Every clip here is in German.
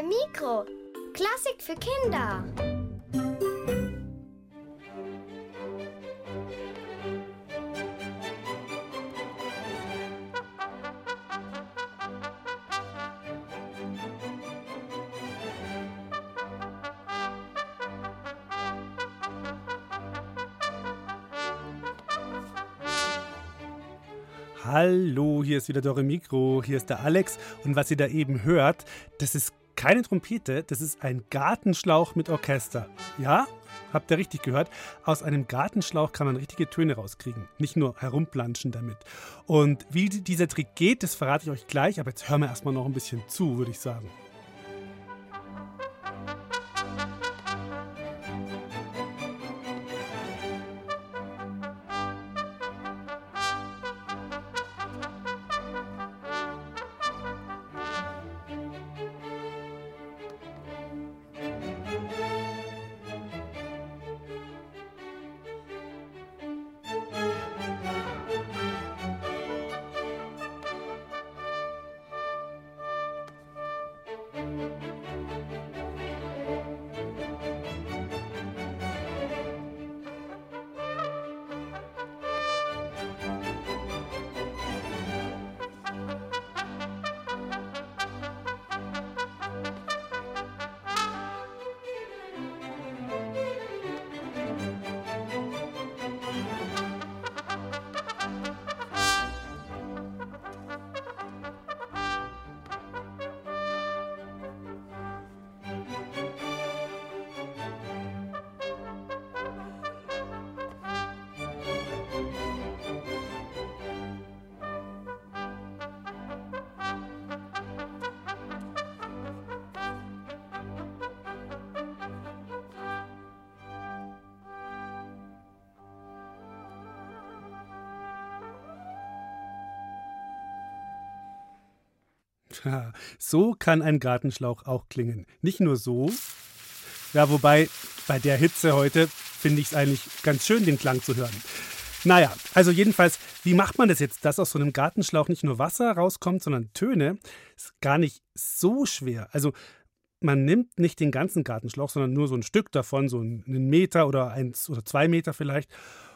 Dore Mikro. Klassik für Kinder. Hallo, hier ist wieder Dore Mikro, hier ist der Alex und was ihr da eben hört, das ist keine Trompete, das ist ein Gartenschlauch mit Orchester. Ja, habt ihr richtig gehört? Aus einem Gartenschlauch kann man richtige Töne rauskriegen, nicht nur herumplanschen damit. Und wie dieser Trick geht, das verrate ich euch gleich, aber jetzt hören wir erstmal noch ein bisschen zu, würde ich sagen. Ja, so kann ein Gartenschlauch auch klingen. Nicht nur so. Ja, wobei bei der Hitze heute finde ich es eigentlich ganz schön, den Klang zu hören. Naja, also jedenfalls, wie macht man das jetzt, dass aus so einem Gartenschlauch nicht nur Wasser rauskommt, sondern Töne? Ist gar nicht so schwer. Also man nimmt nicht den ganzen Gartenschlauch, sondern nur so ein Stück davon, so einen Meter oder 1 oder 2 Meter vielleicht.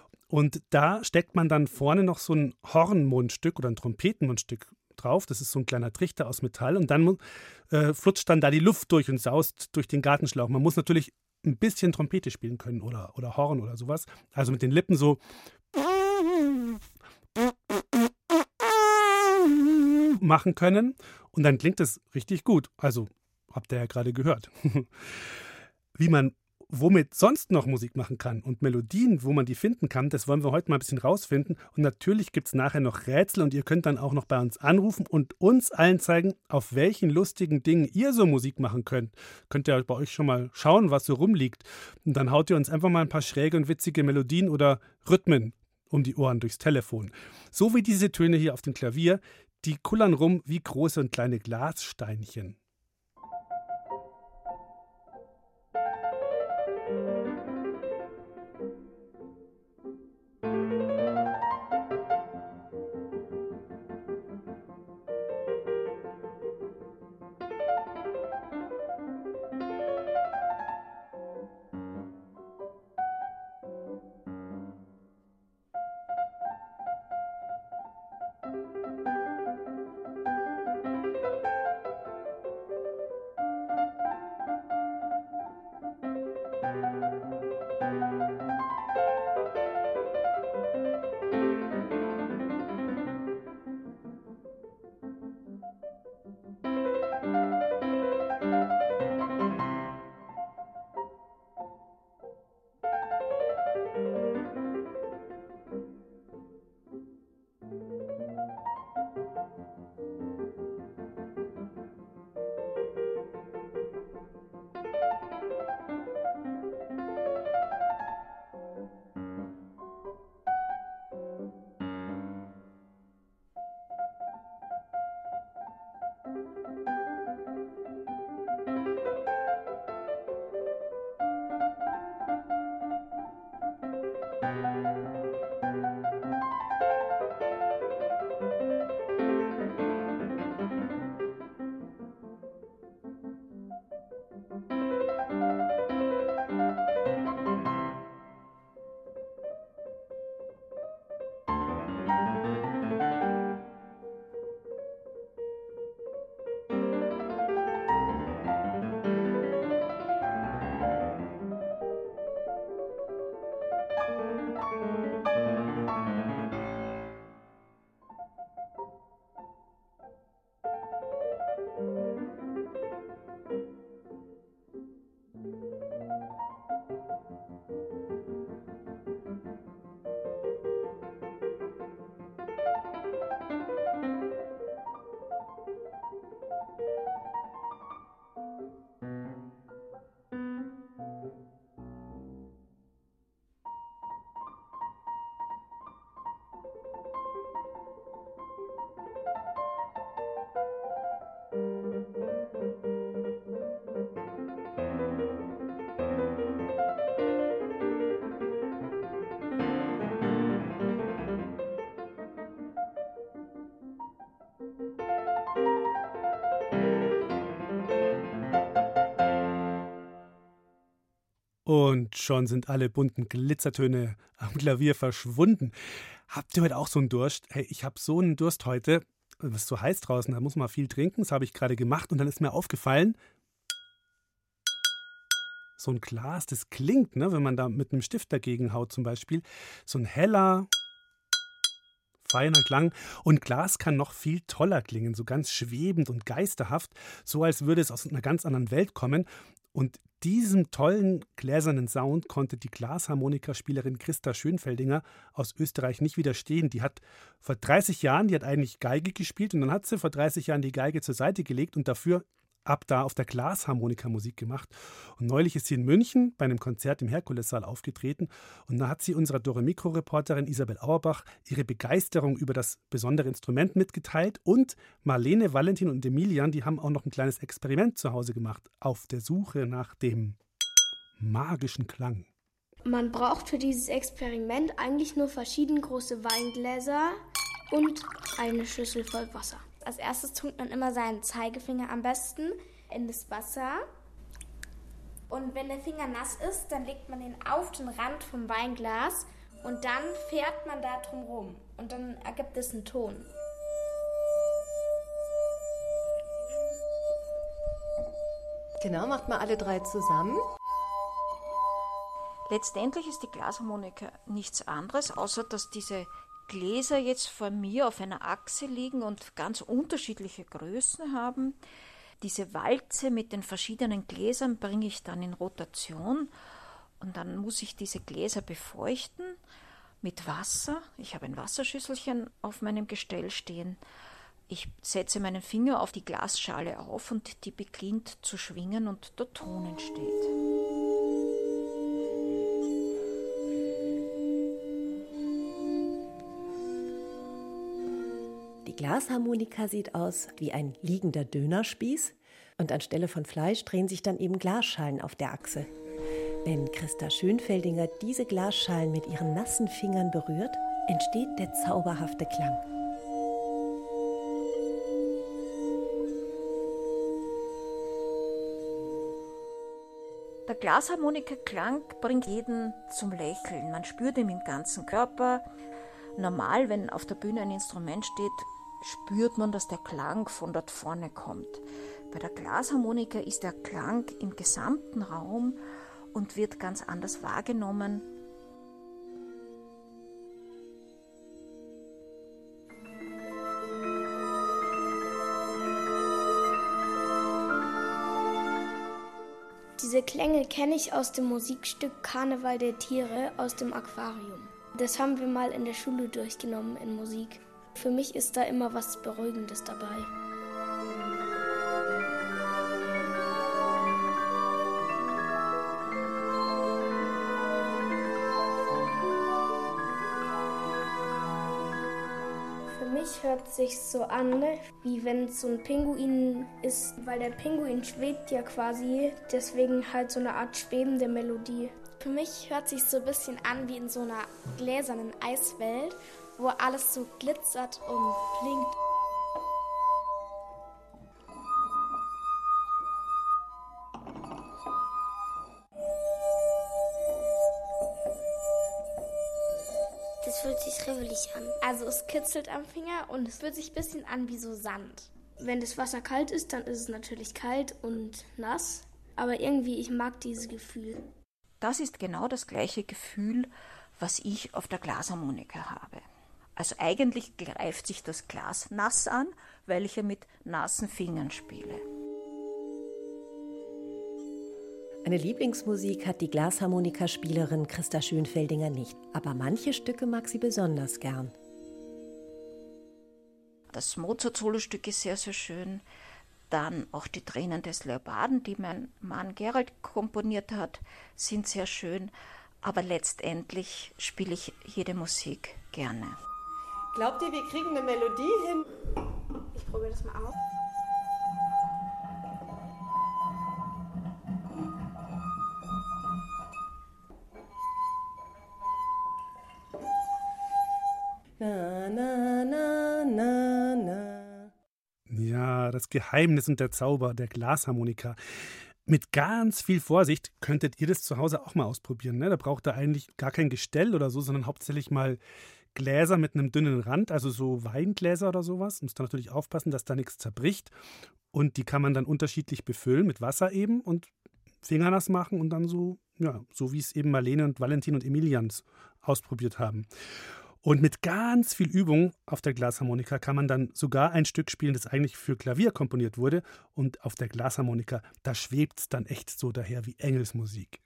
Und da steckt man dann vorne noch so ein Hornmundstück oder ein Trompetenmundstück drauf. Das ist so ein kleiner Trichter aus Metall und dann flutscht dann da die Luft durch und saust durch den Gartenschlauch. Man muss natürlich ein bisschen Trompete spielen können oder Horn oder sowas. Also mit den Lippen so machen können und dann klingt es richtig gut. Also habt ihr ja gerade gehört. Wie man womit sonst noch Musik machen kann und Melodien, wo man die finden kann, das wollen wir heute mal ein bisschen rausfinden. Und natürlich gibt es nachher noch Rätsel und ihr könnt dann auch noch bei uns anrufen und uns allen zeigen, auf welchen lustigen Dingen ihr so Musik machen könnt. Könnt ihr bei euch schon mal schauen, was so rumliegt. Und dann haut ihr uns einfach mal ein paar schräge und witzige Melodien oder Rhythmen um die Ohren durchs Telefon. So wie diese Töne hier auf dem Klavier, die kullern rum wie große und kleine Glassteinchen. Und schon sind alle bunten Glitzertöne am Klavier verschwunden. Habt ihr heute auch so einen Durst? Hey, ich habe so einen Durst heute. Es ist so heiß draußen, da muss man viel trinken. Das habe ich gerade gemacht und dann ist mir aufgefallen, so ein Glas, das klingt, ne, wenn man da mit einem Stift dagegen haut zum Beispiel. So ein heller, feiner Klang. Und Glas kann noch viel toller klingen, so ganz schwebend und geisterhaft, so als würde es aus einer ganz anderen Welt kommen. Und diesem tollen gläsernen Sound konnte die Glasharmonikaspielerin Christa Schönfeldinger aus Österreich nicht widerstehen. Die hat vor 30 Jahren, die hat eigentlich Geige gespielt und dann hat sie vor 30 Jahren die Geige zur Seite gelegt und dafür ab da auf der Glasharmonika Musik gemacht. Und neulich ist sie in München bei einem Konzert im Herkulessaal aufgetreten und da hat sie unserer Dore-Mikro-Reporterin Isabel Auerbach ihre Begeisterung über das besondere Instrument mitgeteilt und Marlene, Valentin und Emilian, die haben auch noch ein kleines Experiment zu Hause gemacht, auf der Suche nach dem magischen Klang. Man braucht für dieses Experiment eigentlich nur verschieden große Weingläser und eine Schüssel voll Wasser. Als erstes tunkt man immer seinen Zeigefinger am besten in das Wasser. Und wenn der Finger nass ist, dann legt man ihn auf den Rand vom Weinglas und dann fährt man da drum rum. Und dann ergibt es einen Ton. Genau, macht mal alle drei zusammen. Letztendlich ist die Glasharmonika nichts anderes, außer dass diese Gläser jetzt vor mir auf einer Achse liegen und ganz unterschiedliche Größen haben. Diese Walze mit den verschiedenen Gläsern bringe ich dann in Rotation und dann muss ich diese Gläser befeuchten mit Wasser. Ich habe ein Wasserschüsselchen auf meinem Gestell stehen. Ich setze meinen Finger auf die Glasschale auf und die beginnt zu schwingen und der Ton entsteht. Die Glasharmonika sieht aus wie ein liegender Dönerspieß und anstelle von Fleisch drehen sich dann eben Glasschalen auf der Achse. Wenn Christa Schönfeldinger diese Glasschalen mit ihren nassen Fingern berührt, entsteht der zauberhafte Klang. Der Glasharmonika-Klang bringt jeden zum Lächeln. Man spürt ihn im ganzen Körper. Normal, wenn auf der Bühne ein Instrument steht, spürt man, dass der Klang von dort vorne kommt. Bei der Glasharmonika ist der Klang im gesamten Raum und wird ganz anders wahrgenommen. Diese Klänge kenne ich aus dem Musikstück Karneval der Tiere aus dem Aquarium. Das haben wir mal in der Schule durchgenommen in Musik. Für mich ist da immer was Beruhigendes dabei. Für mich hört sich so an, wie wenn so ein Pinguin ist, weil der Pinguin schwebt ja quasi, deswegen halt so eine Art schwebende Melodie. Für mich hört sich so ein bisschen an wie in so einer gläsernen Eiswelt, wo alles so glitzert und blinkt. Das fühlt sich ribbelig an. Also es kitzelt am Finger und es fühlt sich ein bisschen an wie so Sand. Wenn das Wasser kalt ist, dann ist es natürlich kalt und nass. Aber irgendwie, ich mag dieses Gefühl. Das ist genau das gleiche Gefühl, was ich auf der Glasharmonika habe. Also eigentlich greift sich das Glas nass an, weil ich ja mit nassen Fingern spiele. Eine Lieblingsmusik hat die Glasharmonikaspielerin Christa Schönfeldinger nicht, aber manche Stücke mag sie besonders gern. Das Mozart-Solostück ist sehr, sehr schön. Dann auch die Tränen des Leoparden, die mein Mann Gerald komponiert hat, sind sehr schön. Aber letztendlich spiele ich jede Musik gerne. Glaubt ihr, wir kriegen eine Melodie hin? Ich probiere das mal aus. Na, na, na, na, na. Ja, das Geheimnis und der Zauber der Glasharmonika. Mit ganz viel Vorsicht könntet ihr das zu Hause auch mal ausprobieren. Ne? Da braucht ihr eigentlich gar kein Gestell oder so, sondern hauptsächlich mal Gläser mit einem dünnen Rand, also so Weingläser oder sowas. Muss da natürlich aufpassen, dass da nichts zerbricht. Und die kann man dann unterschiedlich befüllen, mit Wasser eben und fingernass machen und dann so, ja, so wie es eben Marlene und Valentin und Emilians ausprobiert haben. Und mit ganz viel Übung auf der Glasharmonika kann man dann sogar ein Stück spielen, das eigentlich für Klavier komponiert wurde. Und auf der Glasharmonika, da schwebt es dann echt so daher wie Engelsmusik.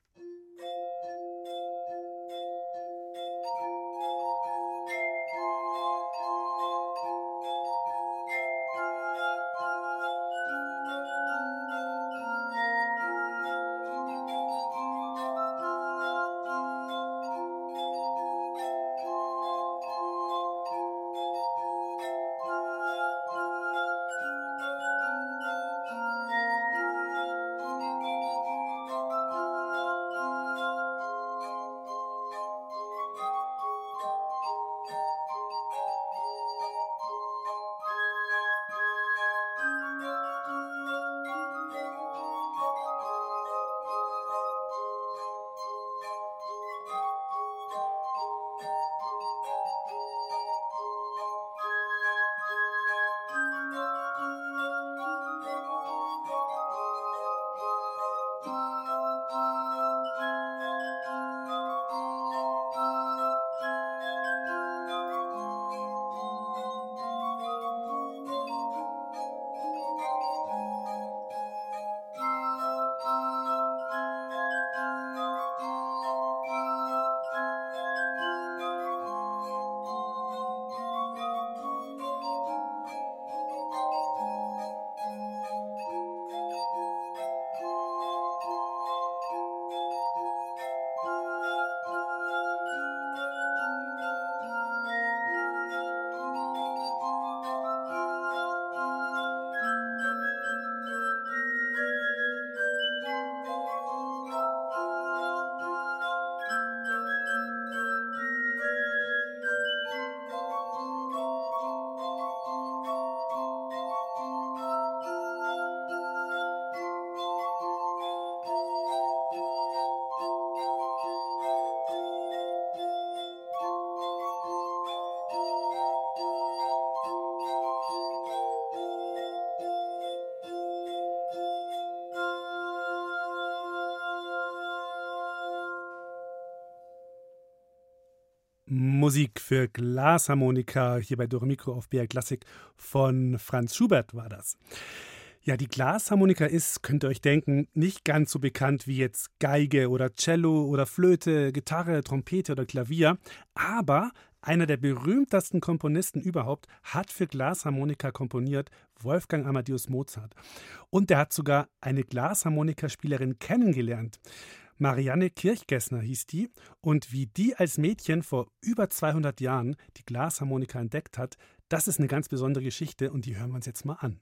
Musik für Glasharmonika hier bei Dore Mikro auf BR Klassik von Franz Schubert war das. Ja, die Glasharmonika ist, könnt ihr euch denken, nicht ganz so bekannt wie jetzt Geige oder Cello oder Flöte, Gitarre, Trompete oder Klavier, aber einer der berühmtesten Komponisten überhaupt hat für Glasharmonika komponiert, Wolfgang Amadeus Mozart. Und der hat sogar eine Glasharmonikaspielerin kennengelernt. Marianne Kirchgessner hieß die, und wie die als Mädchen vor über 200 Jahren die Glasharmonika entdeckt hat, das ist eine ganz besondere Geschichte und die hören wir uns jetzt mal an.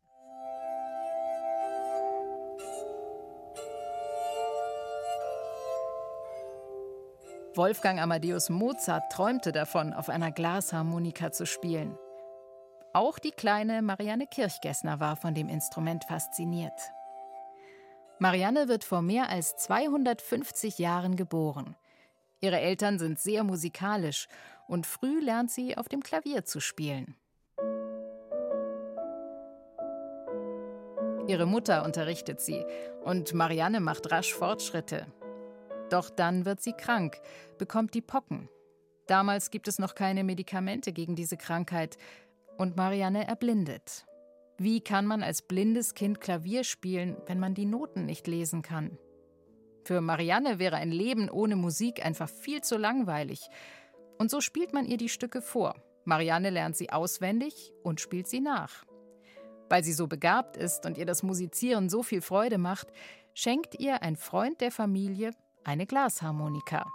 Wolfgang Amadeus Mozart träumte davon, auf einer Glasharmonika zu spielen. Auch die kleine Marianne Kirchgessner war von dem Instrument fasziniert. Marianne wird vor mehr als 250 Jahren geboren. Ihre Eltern sind sehr musikalisch und früh lernt sie, auf dem Klavier zu spielen. Ihre Mutter unterrichtet sie und Marianne macht rasch Fortschritte. Doch dann wird sie krank, bekommt die Pocken. Damals gibt es noch keine Medikamente gegen diese Krankheit und Marianne erblindet. Wie kann man als blindes Kind Klavier spielen, wenn man die Noten nicht lesen kann? Für Marianne wäre ein Leben ohne Musik einfach viel zu langweilig. Und so spielt man ihr die Stücke vor. Marianne lernt sie auswendig und spielt sie nach. Weil sie so begabt ist und ihr das Musizieren so viel Freude macht, schenkt ihr ein Freund der Familie eine Glasharmonika.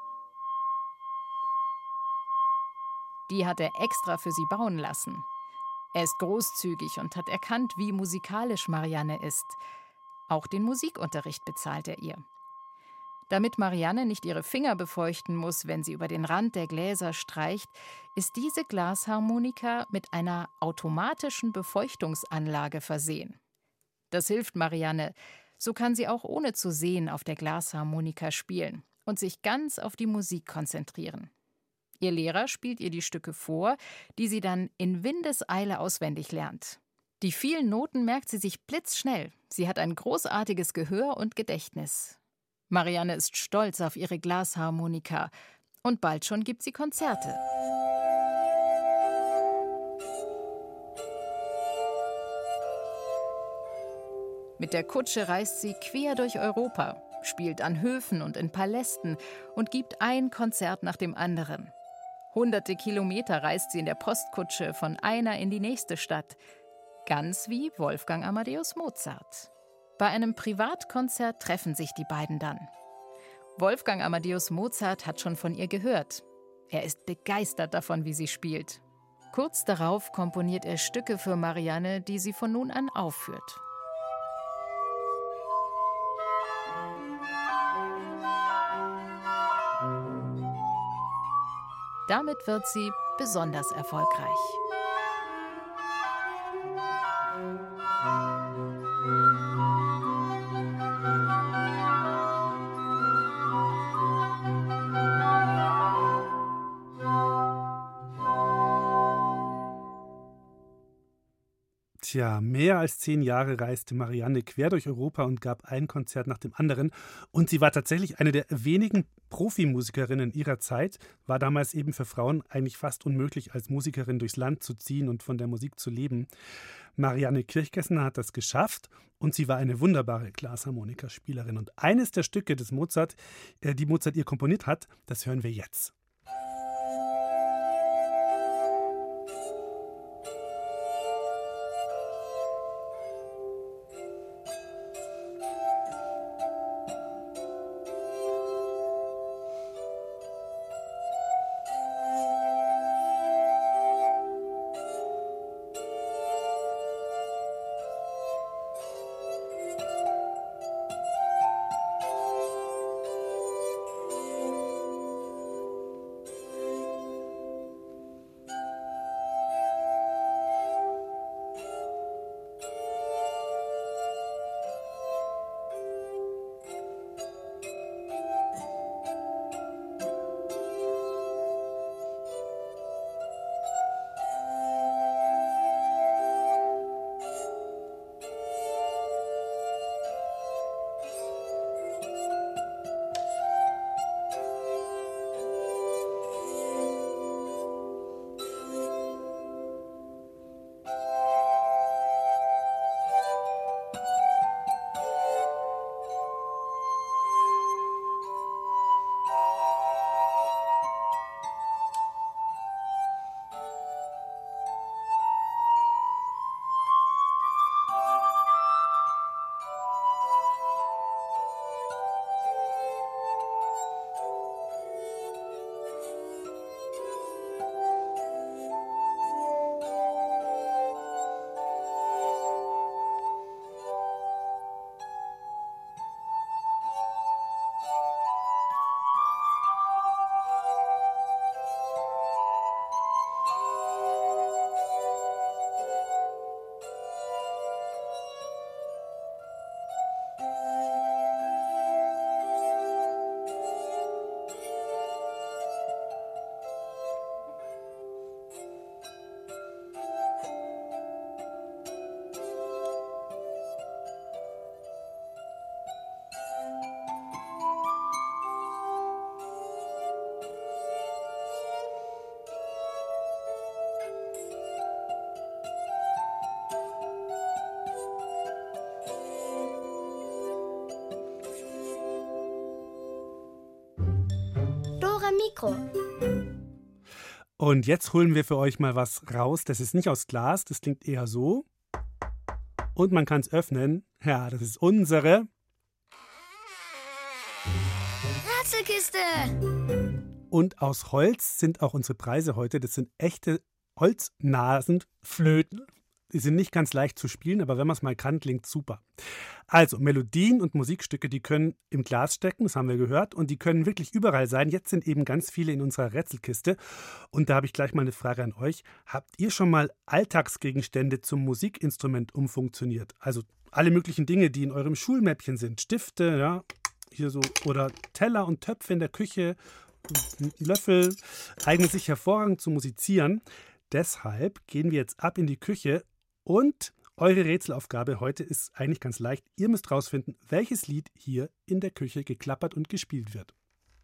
Die hat er extra für sie bauen lassen. Er ist großzügig und hat erkannt, wie musikalisch Marianne ist. Auch den Musikunterricht bezahlt er ihr. Damit Marianne nicht ihre Finger befeuchten muss, wenn sie über den Rand der Gläser streicht, ist diese Glasharmonika mit einer automatischen Befeuchtungsanlage versehen. Das hilft Marianne, So kann sie auch ohne zu sehen auf der Glasharmonika spielen und sich ganz auf die Musik konzentrieren. Ihr Lehrer spielt ihr die Stücke vor, die sie dann in Windeseile auswendig lernt. Die vielen Noten merkt sie sich blitzschnell. Sie hat ein großartiges Gehör und Gedächtnis. Marianne ist stolz auf ihre Glasharmonika und bald schon gibt sie Konzerte. Mit der Kutsche reist sie quer durch Europa, spielt an Höfen und in Palästen und gibt ein Konzert nach dem anderen. Hunderte Kilometer reist sie in der Postkutsche von einer in die nächste Stadt. Ganz wie Wolfgang Amadeus Mozart. Bei einem Privatkonzert treffen sich die beiden dann. Wolfgang Amadeus Mozart hat schon von ihr gehört. Er ist begeistert davon, wie sie spielt. Kurz darauf komponiert er Stücke für Marianne, die sie von nun an aufführt. Damit wird sie besonders erfolgreich. Tja, mehr als 10 Jahre reiste Marianne quer durch Europa und gab ein Konzert nach dem anderen. Und sie war tatsächlich eine der wenigen Profimusikerinnen ihrer Zeit, war damals eben für Frauen eigentlich fast unmöglich, als Musikerin durchs Land zu ziehen und von der Musik zu leben. Marianne Kirchgessner hat das geschafft und sie war eine wunderbare Glasharmonikaspielerin. Und eines der Stücke des Mozart, die Mozart ihr komponiert hat, das hören wir jetzt. Mikro. Und jetzt holen wir für euch mal was raus. Das ist nicht aus Glas, das klingt eher so. Und man kann es öffnen. Ja, das ist unsere Rätselkiste. Und aus Holz sind auch unsere Preise heute. Das sind echte Holznasenflöten. Die sind nicht ganz leicht zu spielen, aber wenn man es mal kann, klingt super. Also Melodien und Musikstücke, die können im Glas stecken, das haben wir gehört, und die können wirklich überall sein. Jetzt sind eben ganz viele in unserer Rätselkiste. Und da habe ich gleich mal eine Frage an euch. Habt ihr schon mal Alltagsgegenstände zum Musikinstrument umfunktioniert? Also alle möglichen Dinge, die in eurem Schulmäppchen sind. Stifte, ja, hier so, oder Teller und Töpfe in der Küche, Löffel, eignen sich hervorragend zum Musizieren. Deshalb gehen wir jetzt ab in die Küche und eure Rätselaufgabe heute ist eigentlich ganz leicht. Ihr müsst rausfinden, welches Lied hier in der Küche geklappert und gespielt wird.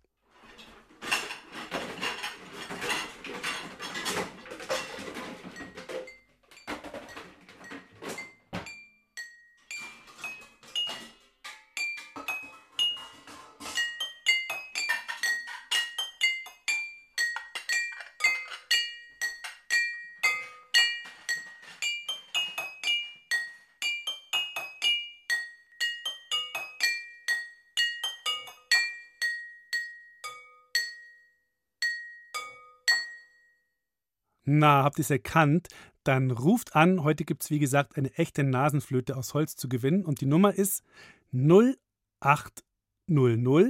Na, habt ihr es erkannt? Dann ruft an. Heute gibt es, wie gesagt, eine echte Nasenflöte aus Holz zu gewinnen. Und die Nummer ist 0800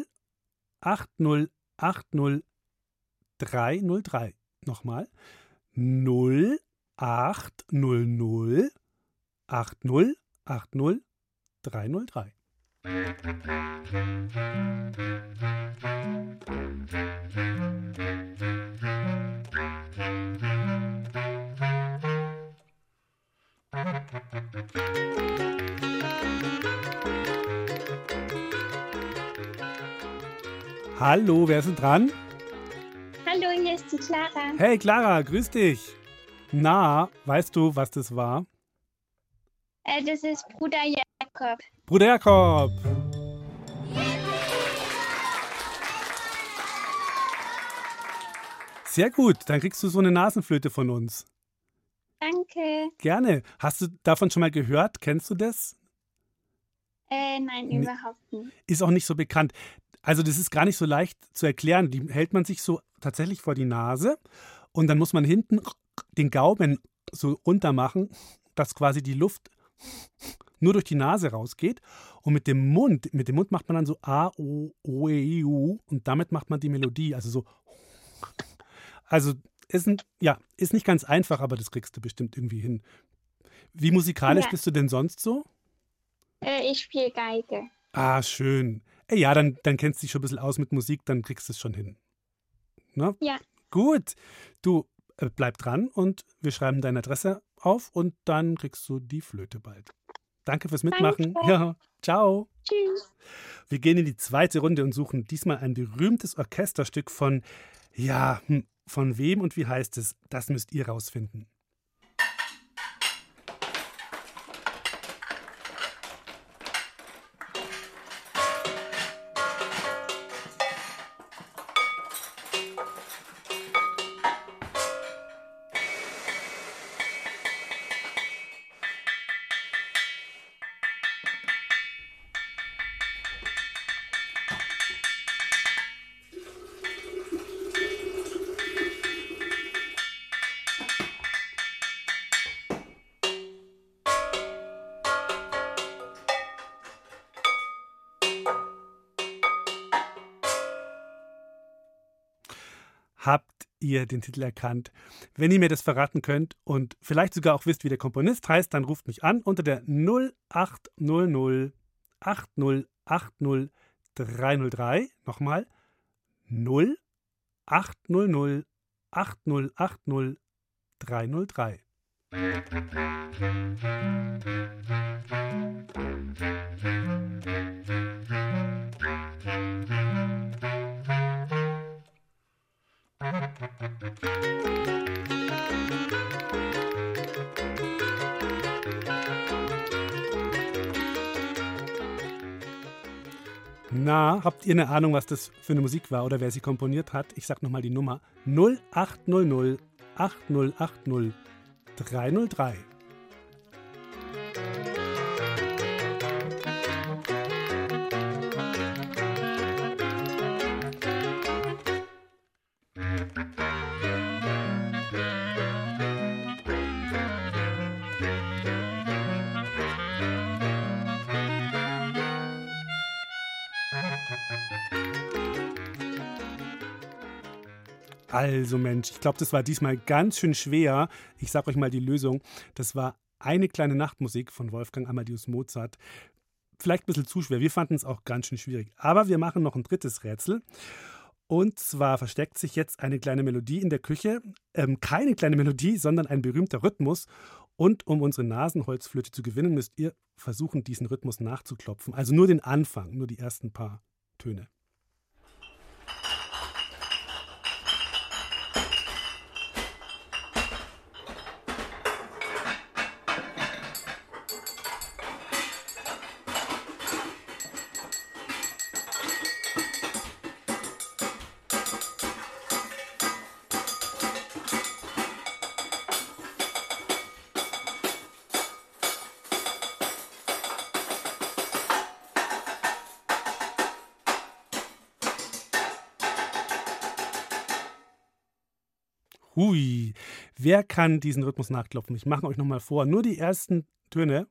8080 303. Nochmal. 0800 8080 303. Hallo, wer ist denn dran? Hallo, hier ist die Clara. Hey Clara, grüß dich. Na, weißt du, was das war? Das ist Bruder Jakob. Bruder Jakob. Sehr gut, dann kriegst du so eine Nasenflöte von uns. Danke. Gerne. Hast du davon schon mal gehört? Kennst du das? Nein, überhaupt nicht. Ist auch nicht so bekannt. Also das ist gar nicht so leicht zu erklären. Die hält man sich so tatsächlich vor die Nase und dann muss man hinten den Gaumen so runter machen, dass quasi die Luft nur durch die Nase rausgeht. Und mit dem Mund macht man dann so A, O, O, E, U und damit macht man die Melodie. Also so. Also ist nicht ganz einfach, aber das kriegst du bestimmt irgendwie hin. Wie musikalisch bist du denn sonst so? Ich spiele Geige. Ah, schön. Ja, dann kennst du dich schon ein bisschen aus mit Musik, dann kriegst du es schon hin. Na? Ja. Gut. Du, bleib dran und wir schreiben deine Adresse auf und dann kriegst du die Flöte bald. Danke fürs Mitmachen. Danke. Ja, ciao. Tschüss. Wir gehen in die zweite Runde und suchen diesmal ein berühmtes Orchesterstück von wem und wie heißt es? Das müsst ihr rausfinden. Habt ihr den Titel erkannt? Wenn ihr mir das verraten könnt und vielleicht sogar auch wisst, wie der Komponist heißt, dann ruft mich an unter der 0800 8080 303. Nochmal 0800 8080 303. Na, habt ihr eine Ahnung, was das für eine Musik war oder wer sie komponiert hat? Ich sag nochmal die Nummer 0800 8080 303. Also Mensch, ich glaube, das war diesmal ganz schön schwer. Ich sage euch mal die Lösung. Das war Eine kleine Nachtmusik von Wolfgang Amadeus Mozart. Vielleicht ein bisschen zu schwer. Wir fanden es auch ganz schön schwierig. Aber wir machen noch ein drittes Rätsel. Und zwar versteckt sich jetzt eine kleine Melodie in der Küche. Keine kleine Melodie, sondern ein berühmter Rhythmus. Und um unsere Nasenholzflöte zu gewinnen, müsst ihr versuchen, diesen Rhythmus nachzuklopfen. Also nur den Anfang, nur die ersten paar Töne. Hui, wer kann diesen Rhythmus nachklopfen? Ich mache euch nochmal vor. Nur die ersten Töne.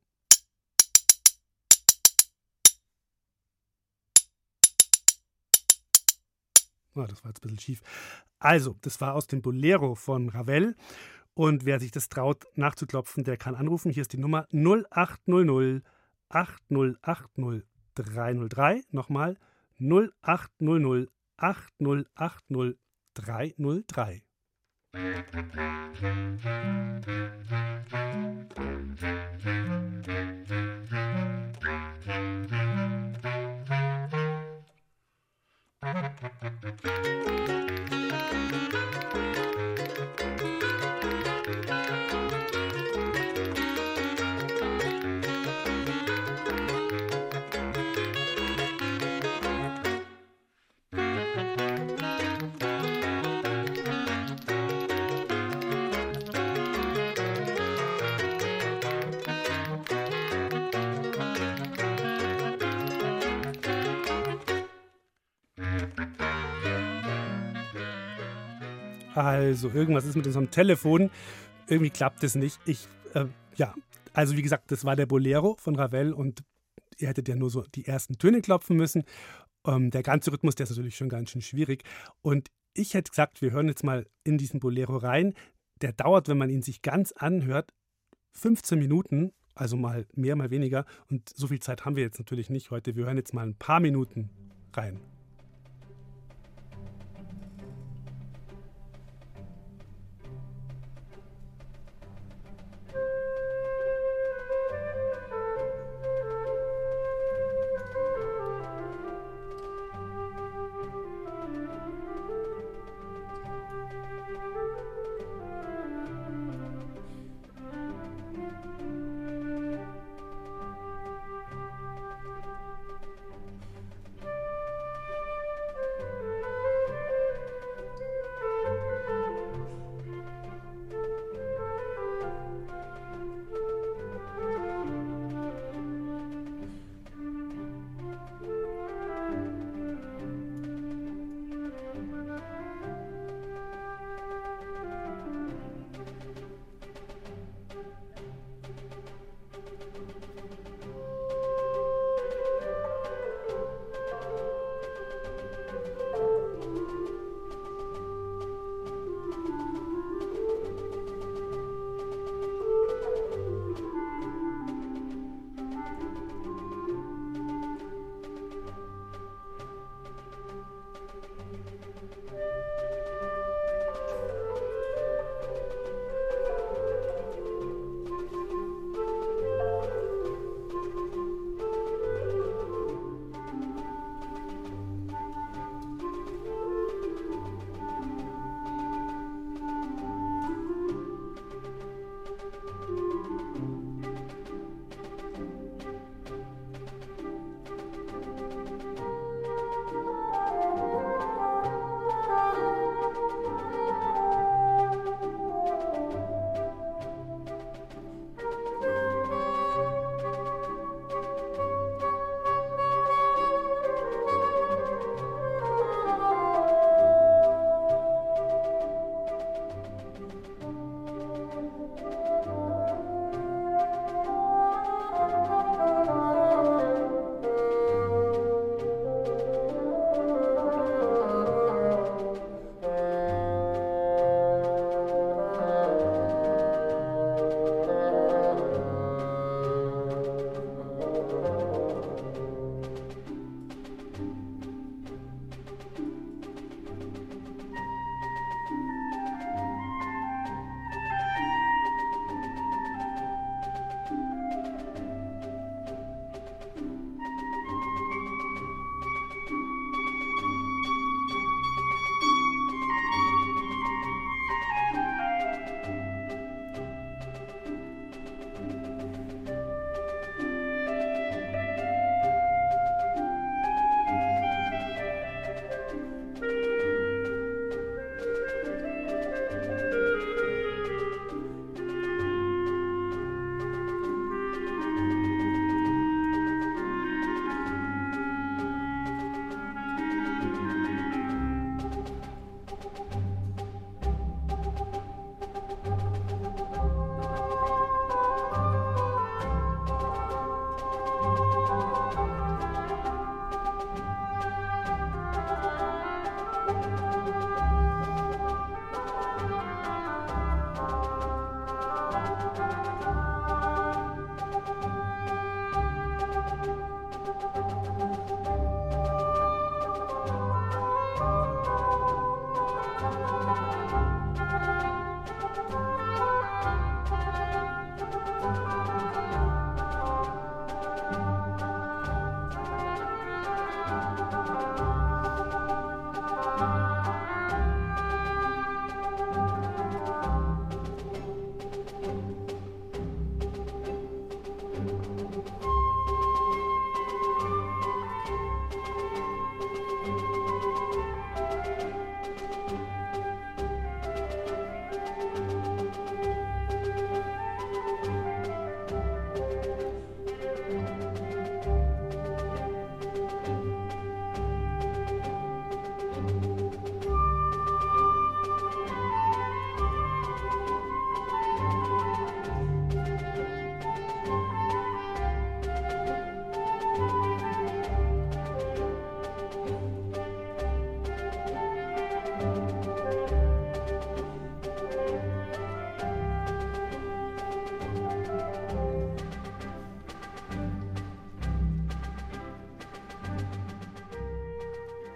Oh, das war jetzt ein bisschen schief. Also, das war aus dem Bolero von Ravel. Und wer sich das traut nachzuklopfen, der kann anrufen. Hier ist die Nummer 0800 8080 303. Nochmal 0800 8080 303. Also, irgendwas ist mit unserem Telefon. Irgendwie klappt es nicht. Also wie gesagt, das war der Bolero von Ravel und ihr hättet ja nur so die ersten Töne klopfen müssen. Der ganze Rhythmus, der ist natürlich schon ganz schön schwierig. Und ich hätte gesagt, wir hören jetzt mal in diesen Bolero rein. Der dauert, wenn man ihn sich ganz anhört, 15 Minuten, also mal mehr, mal weniger. Und so viel Zeit haben wir jetzt natürlich nicht heute. Wir hören jetzt mal ein paar Minuten rein.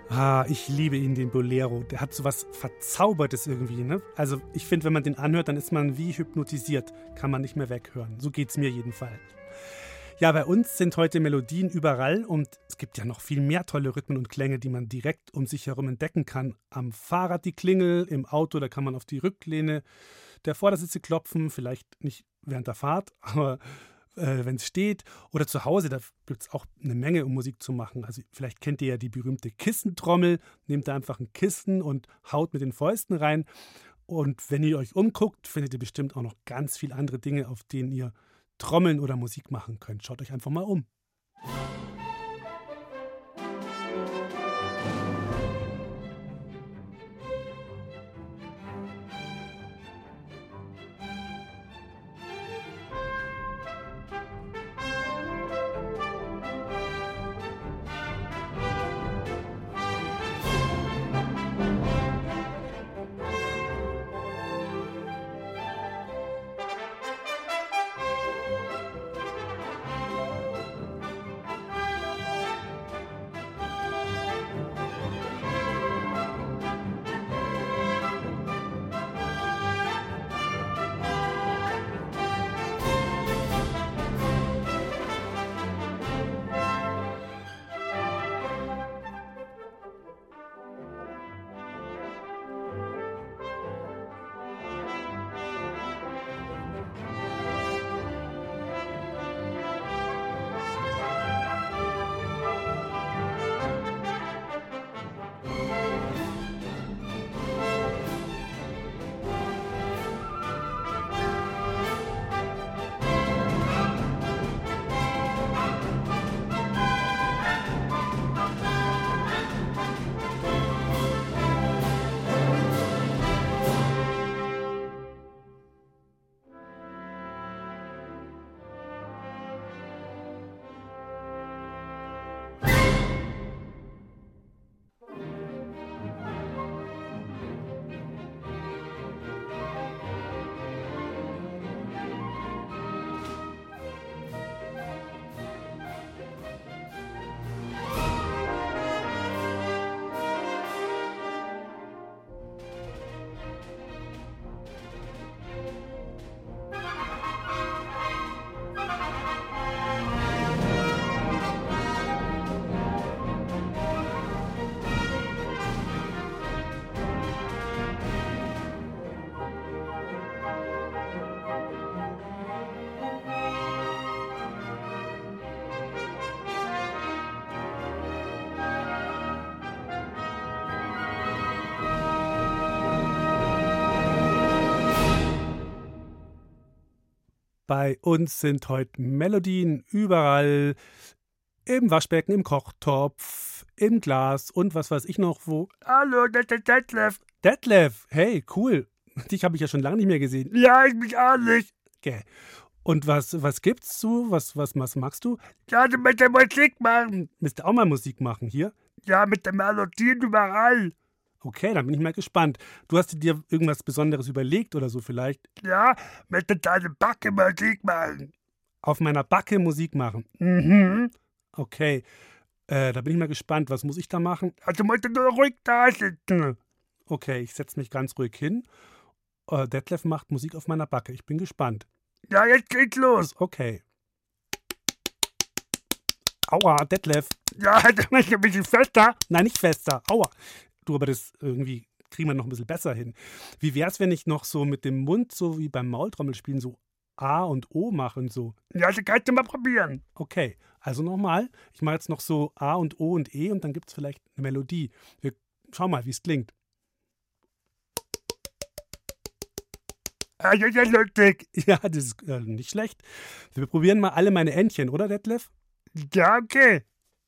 Ich liebe ihn, den Bolero. Der hat so was Verzaubertes irgendwie, ne? Also ich finde, wenn man den anhört, dann ist man wie hypnotisiert. Kann man nicht mehr weghören. So geht's mir jedenfalls. Ja, bei uns sind heute Melodien überall und es gibt ja noch viel mehr tolle Rhythmen und Klänge, die man direkt um sich herum entdecken kann. Am Fahrrad die Klingel, im Auto, da kann man auf die Rücklehne der Vordersitze klopfen, vielleicht nicht während der Fahrt, aber wenn es steht. Oder zu Hause, da gibt es auch eine Menge, um Musik zu machen. Also vielleicht kennt ihr ja die berühmte Kissentrommel. Nehmt da einfach ein Kissen und haut mit den Fäusten rein. Und wenn ihr euch umguckt, findet ihr bestimmt auch noch ganz viele andere Dinge, auf denen ihr trommeln oder Musik machen könnt. Schaut euch einfach mal um. Bei uns sind heute Melodien überall, im Waschbecken, im Kochtopf, im Glas und was weiß ich noch wo. Hallo, das ist Detlef. Detlef, hey, cool. Dich habe ich ja schon lange nicht mehr gesehen. Ja, ich mich auch nicht. Okay. Und was gibt's du? Was magst du? Ja, du mit der Musik machen. Willst du auch mal Musik machen hier? Ja, mit der Melodien überall. Okay, dann bin ich mal gespannt. Du hast dir irgendwas Besonderes überlegt oder so vielleicht? Ja, mit deiner Backe Musik machen. Auf meiner Backe Musik machen? Mhm. Okay, da bin ich mal gespannt. Was muss ich da machen? Also musst du nur ruhig da sitzen. Okay, ich setze mich ganz ruhig hin. Detlef macht Musik auf meiner Backe. Ich bin gespannt. Ja, jetzt geht's los. Okay. Aua, Detlef. Ja, das macht ein bisschen fester. Nein, nicht fester. Aua. Du, aber das irgendwie kriegen wir noch ein bisschen besser hin. Wie wär's, wenn ich noch so mit dem Mund, so wie beim Maultrommelspielen, so A und O mache und so? Ja, das kannst du mal probieren. Okay, also nochmal. Ich mache jetzt noch so A und O und E und dann gibt's vielleicht eine Melodie. Wir schauen mal, wie es klingt. Ah, das ist ja lustig. Ja, das ist nicht schlecht. Wir probieren mal alle meine Entchen, oder, Detlef? Ja, okay.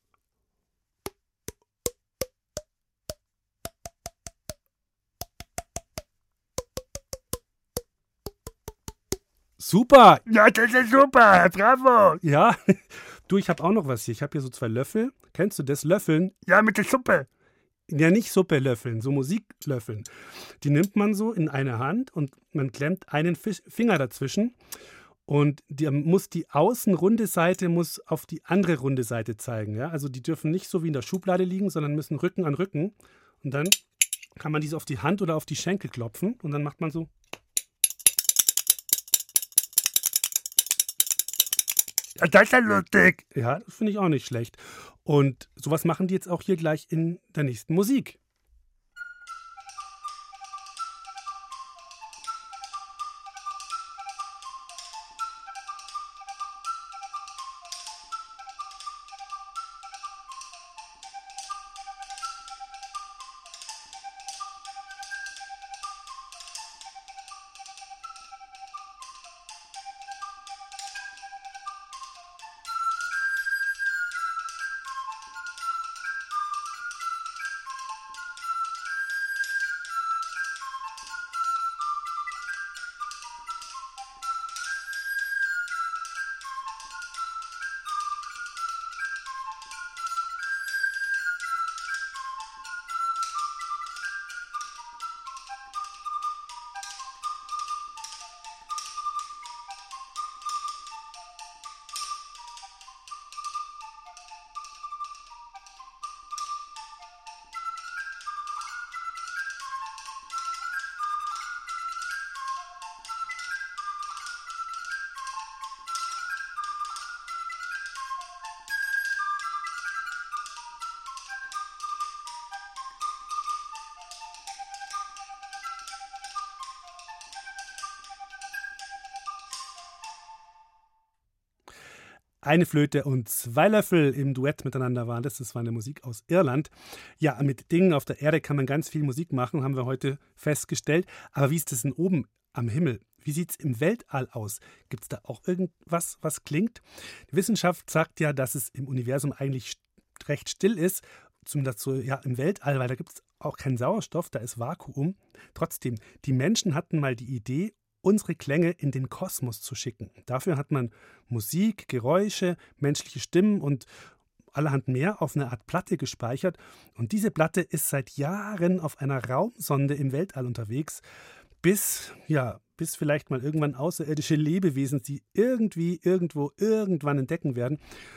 Super! Ja, das ist super. Bravo. Ja, du, ich habe auch noch was hier. Ich habe hier so 2 Löffel. Kennst du das? Löffeln? Ja, mit der Suppe. Ja, nicht Suppe löffeln, so Musiklöffeln. Die nimmt man so in eine Hand und man klemmt einen Finger dazwischen Und die außenrunde Seite muss auf die andere runde Seite zeigen. Ja? Also die dürfen nicht so wie in der Schublade liegen, sondern müssen Rücken an Rücken. Und dann kann man diese auf die Hand oder auf die Schenkel klopfen. Und dann macht man so. Ja, das ist ja lustig. Ja, das finde ich auch nicht schlecht. Und sowas machen die jetzt auch hier gleich in der nächsten Musik. Eine Flöte und 2 Löffel im Duett miteinander waren das. Das war eine Musik aus Irland. Ja, mit Dingen auf der Erde kann man ganz viel Musik machen, haben wir heute festgestellt. Aber wie ist das denn oben am Himmel? Wie sieht es im Weltall aus? Gibt es da auch irgendwas, was klingt? Die Wissenschaft sagt ja, dass es im Universum eigentlich recht still ist. Zumindest so im Weltall, weil da gibt es auch keinen Sauerstoff, da ist Vakuum. Trotzdem, die Menschen hatten mal die Idee, unsere Klänge in den Kosmos zu schicken. Dafür hat man Musik, Geräusche, menschliche Stimmen und allerhand mehr auf eine Art Platte gespeichert. Und diese Platte ist seit Jahren auf einer Raumsonde im Weltall unterwegs, bis vielleicht mal irgendwann außerirdische Lebewesen sie irgendwann entdecken werden.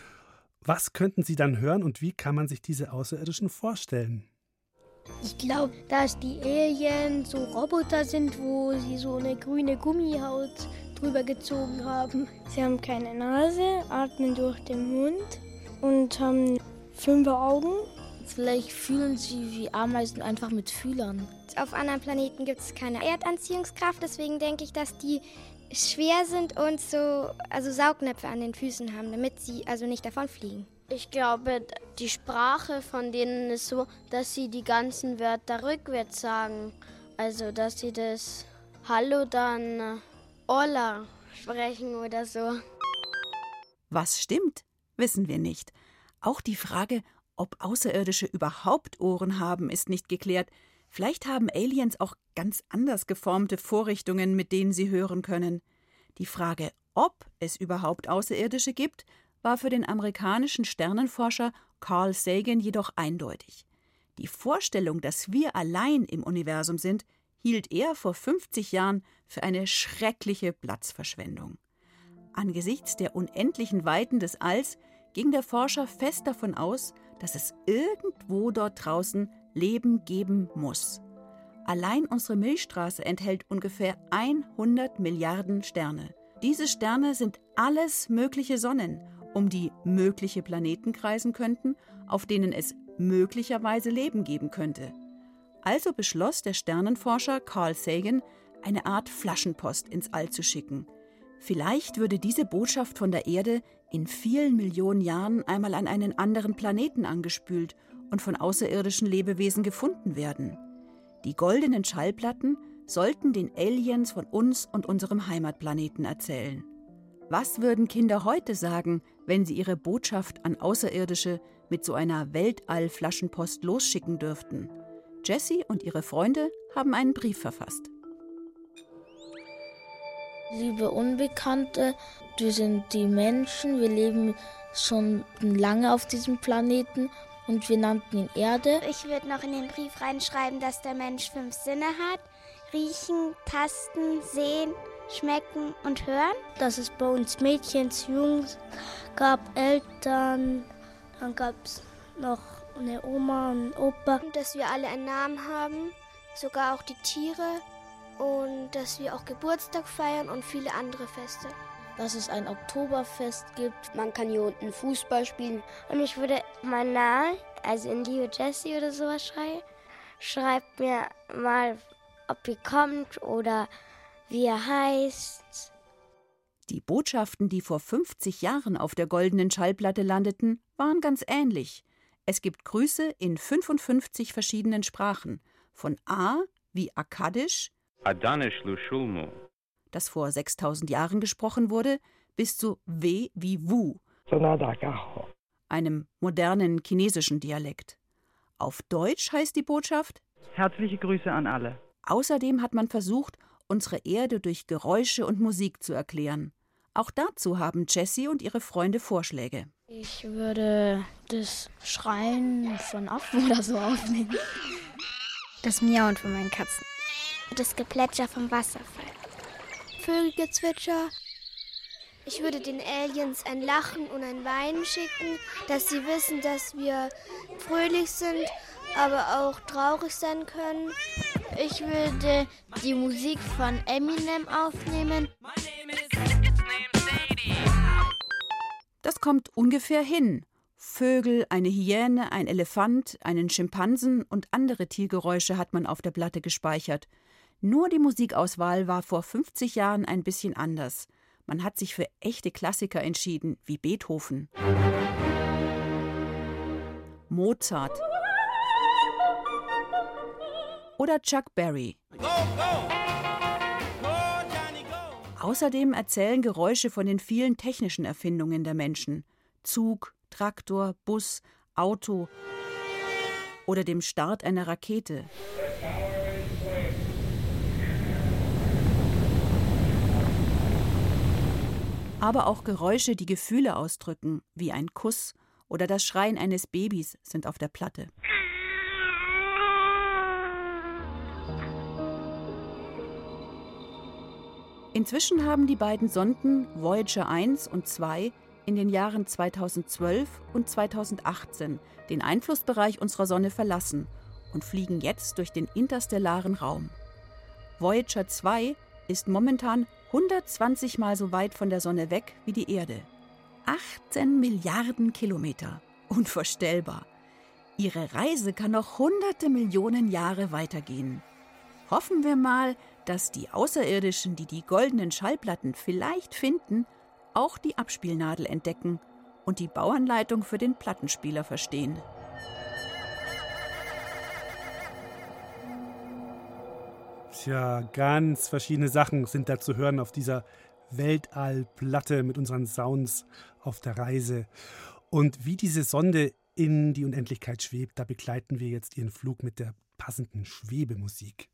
Was könnten Sie dann hören und wie kann man sich diese Außerirdischen vorstellen? Ich glaube, dass die Aliens so Roboter sind, wo sie so eine grüne Gummihaut drüber gezogen haben. Sie haben keine Nase, atmen durch den Mund und haben 5 Augen. Vielleicht fühlen sie wie Ameisen einfach mit Fühlern. Auf anderen Planeten gibt es keine Erdanziehungskraft, deswegen denke ich, dass die schwer sind und Saugnäpfe an den Füßen haben, damit sie also nicht davonfliegen. Ich glaube, die Sprache von denen ist so, dass sie die ganzen Wörter rückwärts sagen. Also, dass sie das Hallo dann Hola sprechen oder so. Was stimmt, wissen wir nicht. Auch die Frage, ob Außerirdische überhaupt Ohren haben, ist nicht geklärt. Vielleicht haben Aliens auch ganz anders geformte Vorrichtungen, mit denen sie hören können. Die Frage, ob es überhaupt Außerirdische gibt, war für den amerikanischen Sternenforscher Carl Sagan jedoch eindeutig. Die Vorstellung, dass wir allein im Universum sind, hielt er vor 50 Jahren für eine schreckliche Platzverschwendung. Angesichts der unendlichen Weiten des Alls ging der Forscher fest davon aus, dass es irgendwo dort draußen Leben geben muss. Allein unsere Milchstraße enthält ungefähr 100 Milliarden Sterne. Diese Sterne sind alles mögliche Sonnen, um die mögliche Planeten kreisen könnten, auf denen es möglicherweise Leben geben könnte. Also beschloss der Sternenforscher Carl Sagan, eine Art Flaschenpost ins All zu schicken. Vielleicht würde diese Botschaft von der Erde in vielen Millionen Jahren einmal an einen anderen Planeten angespült und von außerirdischen Lebewesen gefunden werden. Die goldenen Schallplatten sollten den Aliens von uns und unserem Heimatplaneten erzählen. Was würden Kinder heute sagen, wenn sie ihre Botschaft an Außerirdische mit so einer Weltall-Flaschenpost losschicken dürften? Jessie und ihre Freunde haben einen Brief verfasst. Liebe Unbekannte, wir sind die Menschen, wir leben schon lange auf diesem Planeten und wir nannten ihn Erde. Ich würde noch in den Brief reinschreiben, dass der Mensch 5 Sinne hat: Riechen, Tasten, Sehen, schmecken und hören. Dass es bei uns Mädchen, Jungs gab, Eltern, dann gab es noch eine Oma und einen Opa. Und dass wir alle einen Namen haben, sogar auch die Tiere. Und dass wir auch Geburtstag feiern und viele andere Feste. Dass es ein Oktoberfest gibt. Man kann hier unten Fußball spielen. Und ich würde meinen Namen, also in Leo Jessie oder sowas schreiben. Schreibt mir mal, ob ihr kommt oder wie er heißt. Die Botschaften, die vor 50 Jahren auf der goldenen Schallplatte landeten, waren ganz ähnlich. Es gibt Grüße in 55 verschiedenen Sprachen. Von A wie Akkadisch, das vor 6000 Jahren gesprochen wurde, bis zu W wie Wu, einem modernen chinesischen Dialekt. Auf Deutsch heißt die Botschaft: Herzliche Grüße an alle. Außerdem hat man versucht, unsere Erde durch Geräusche und Musik zu erklären. Auch dazu haben Jessie und ihre Freunde Vorschläge. Ich würde das Schreien von Affen oder so aufnehmen. Das Miauen von meinen Katzen. Das Geplätscher vom Wasserfall. Vögelgezwitscher. Ich würde den Aliens ein Lachen und ein Weinen schicken, dass sie wissen, dass wir fröhlich sind, aber auch traurig sein können. Ich würde die Musik von Eminem aufnehmen. Das kommt ungefähr hin. Vögel, eine Hyäne, ein Elefant, einen Schimpansen und andere Tiergeräusche hat man auf der Platte gespeichert. Nur die Musikauswahl war vor 50 Jahren ein bisschen anders. Man hat sich für echte Klassiker entschieden, wie Beethoven, Mozart oder Chuck Berry. Außerdem erzählen Geräusche von den vielen technischen Erfindungen der Menschen. Zug, Traktor, Bus, Auto oder dem Start einer Rakete. Aber auch Geräusche, die Gefühle ausdrücken, wie ein Kuss oder das Schreien eines Babys, sind auf der Platte. Inzwischen haben die beiden Sonden Voyager 1 und 2 in den Jahren 2012 und 2018 den Einflussbereich unserer Sonne verlassen und fliegen jetzt durch den interstellaren Raum. Voyager 2 ist momentan 120 Mal so weit von der Sonne weg wie die Erde. 18 Milliarden Kilometer. Unvorstellbar. Ihre Reise kann noch hunderte Millionen Jahre weitergehen. Hoffen wir mal, dass die Außerirdischen, die die goldenen Schallplatten vielleicht finden, auch die Abspielnadel entdecken und die Bauanleitung für den Plattenspieler verstehen. Tja, ganz verschiedene Sachen sind da zu hören auf dieser Weltallplatte mit unseren Sounds auf der Reise. Und wie diese Sonde in die Unendlichkeit schwebt, da begleiten wir jetzt ihren Flug mit der passenden Schwebemusik.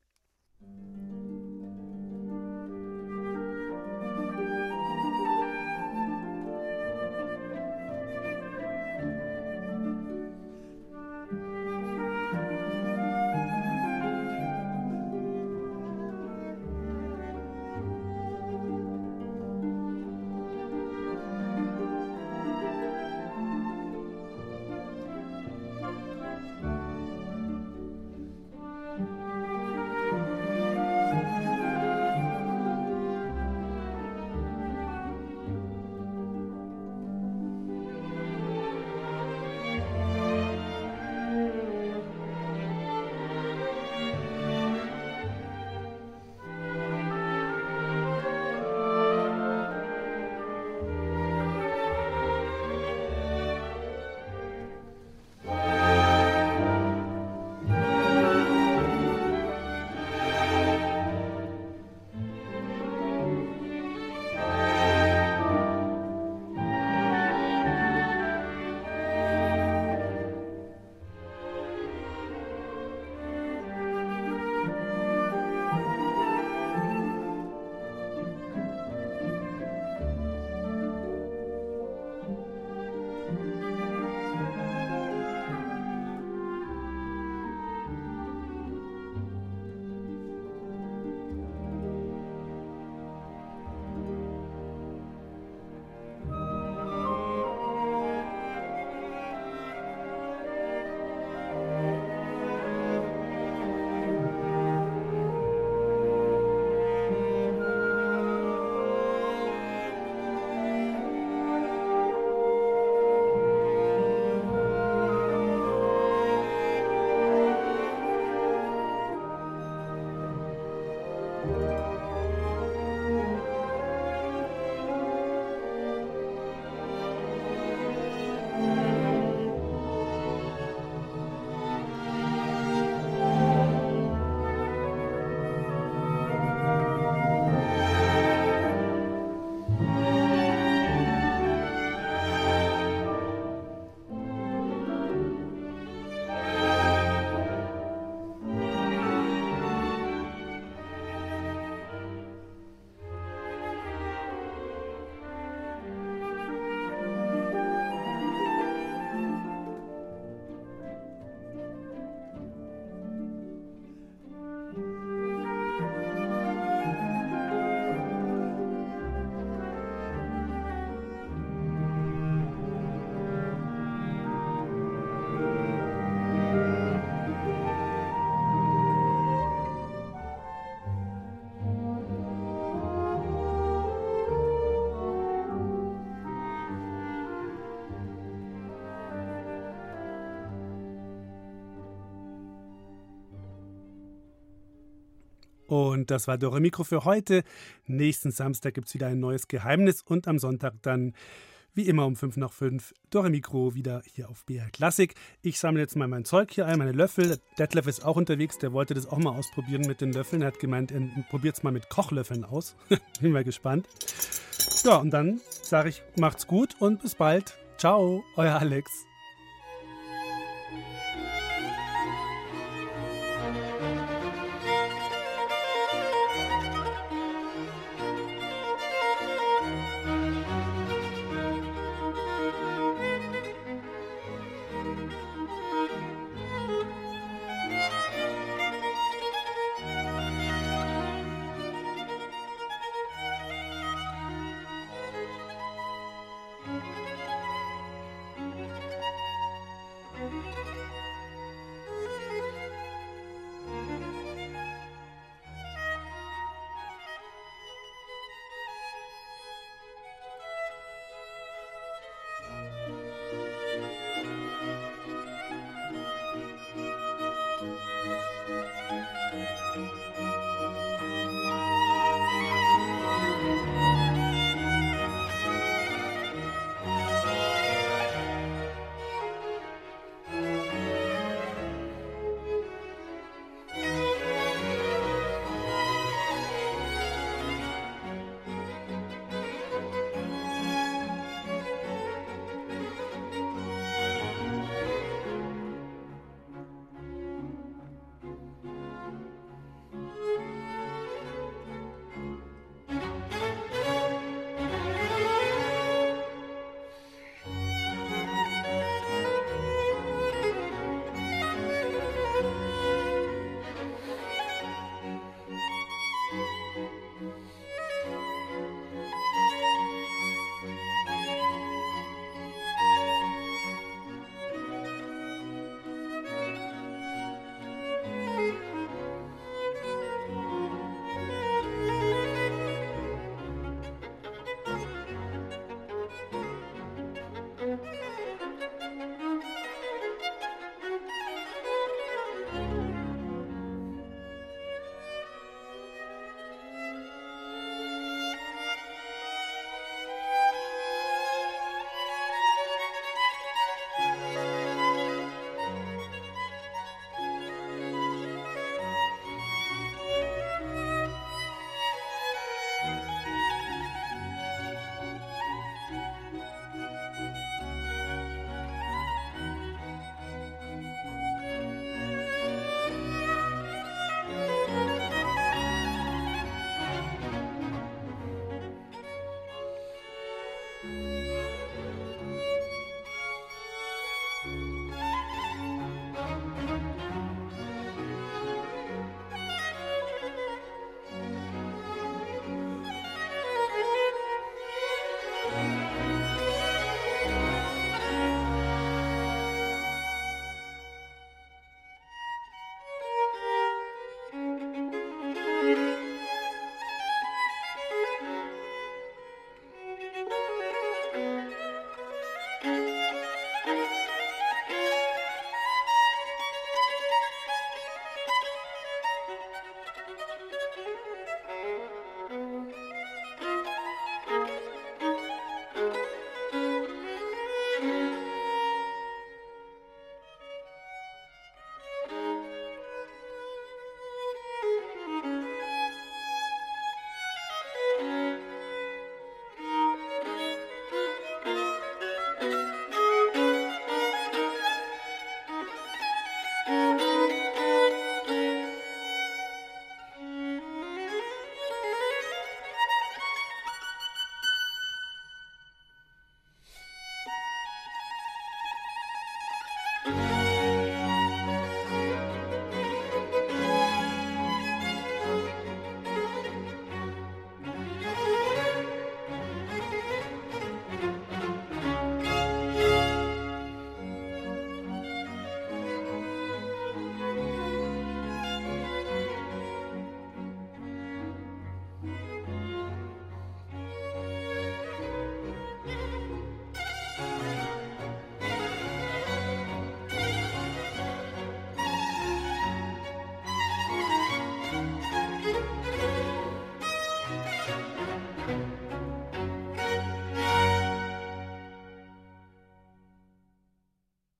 Und das war Dore Mikro für heute. Nächsten Samstag gibt es wieder ein neues Geheimnis und am Sonntag dann wie immer um 5:05 Dore Mikro wieder hier auf BR Klassik. Ich sammle jetzt mal mein Zeug hier ein, meine Löffel. Detlef ist auch unterwegs, der wollte das auch mal ausprobieren mit den Löffeln. Er hat gemeint, er probiert es mal mit Kochlöffeln aus. Bin mal gespannt. Ja, und dann sage ich, macht's gut und bis bald. Ciao, euer Alex.